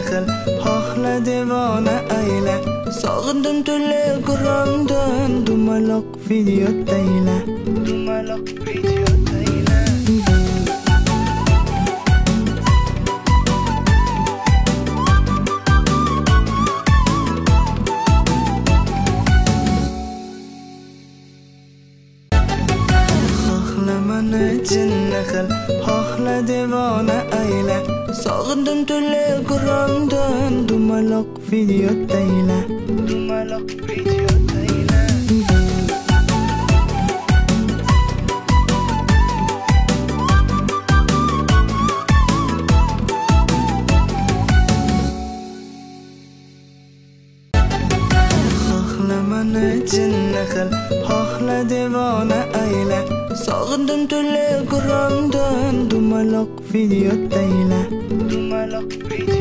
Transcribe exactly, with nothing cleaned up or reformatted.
qil, xohla devona ayla. Sog'indim to'la ko'ramdan, dumaloq video tayla, dumaloq video tayla. Mani jinni qil, xohla devona ayla. Sog'indim to'la ko'ramdan, dumaloq video tayla, dumaloq video tayla. Xohla mani jinni qil, xohla devona ayla. Sog'indim to'la ko'ramdan, dumaloq video tayla, dumaloq video